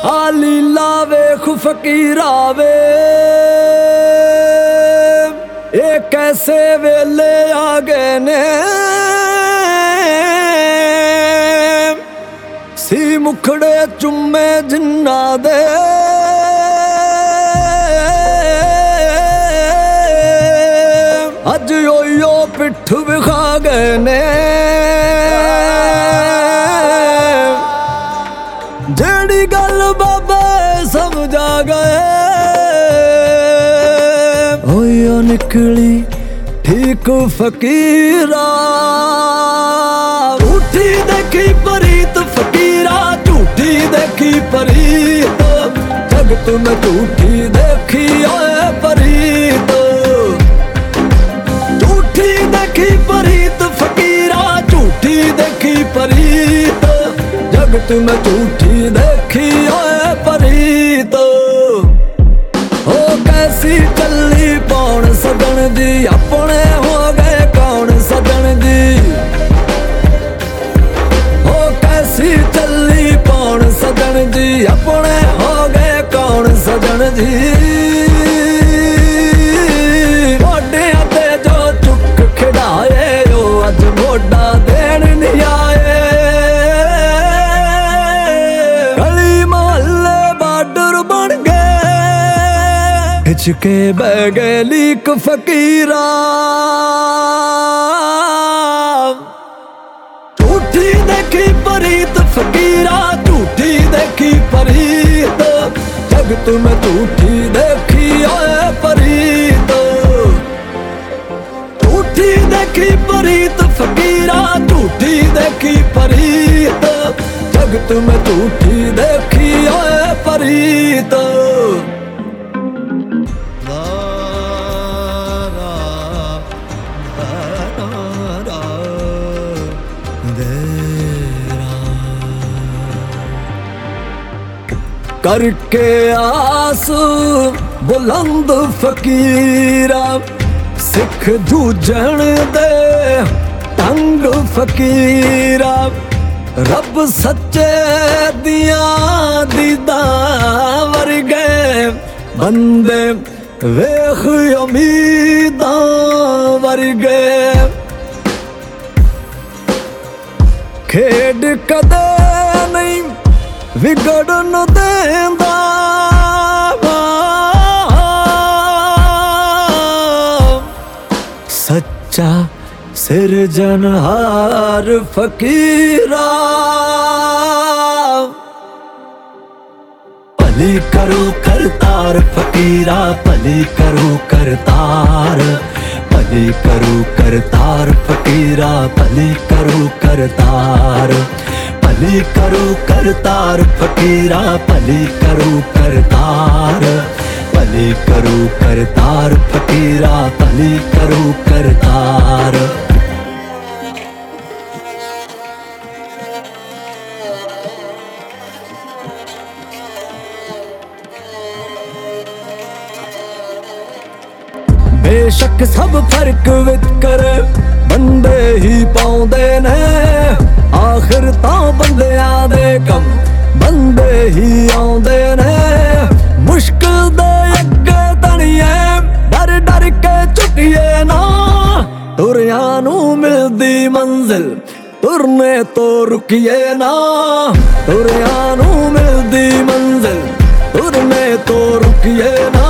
आली लावे फकीरा वे ये कैसे वेले आ गए ने सी मुखड़े चुम्मे जिन्ना दे अज यो पिठ विखा गए ने जेड़ी गल बाबा समझा गए होया निकली ठीक फकीरा झूठी देखी परीत फकीरा झूठी देखी परीत जगत में झूठी देखी ओए परीत झूठी देखी परीत फकीरा झूठी देखी परीत जगत में झूठी देखी ओए परीत हो कैसी चली पौन सदन दी अपने हो गए कौन सदन दी हो कैसी चली पौन सदन दी अपने हो गए कौन सदन दी मोढे ते जो चुक खिड़ाए ओ अज मोढा देन नहीं आए गली मोहल्ले बार्डर बन गए हिचके बह गए लीक फकीरा झूठी देखी परीत फकीरा झूठी देखी परीत जगत में झूठी देखी ओए परीत झूठी देखी परीत फकीरा झूठी देखी परीत जगत में झूठी देखी ओए परीत करके आस बुलंद फकीरा सिख जूझण दे तंग फकीरा रब सच्चे दिया दीदा वर्गे बंदे वेख उम्मीदा वर्गे खेड कदे नहीं विगड़न देंदा सच्चा सिरजनहार फकीरा भली करो करतार फकीरा भली करो करतार भली करो करतार फकीरा भली करो करतार भली करो करतार फकीरा भली करो करतार भली करो करतार फकीरा भली करो करतार बेशक सब फर्क विच बंदे ही पाउंदे ने आखिर तां बंदियां दे कम बंदे ही आउंदे ने मुश्किल दे अगे तणिए डर डर के चुकिए ना तुरिया नू मिलदी मंजिल तुरने तो रुकिए ना तुरिया नू मिलदी मंजिल तुरने तो रुकिए ना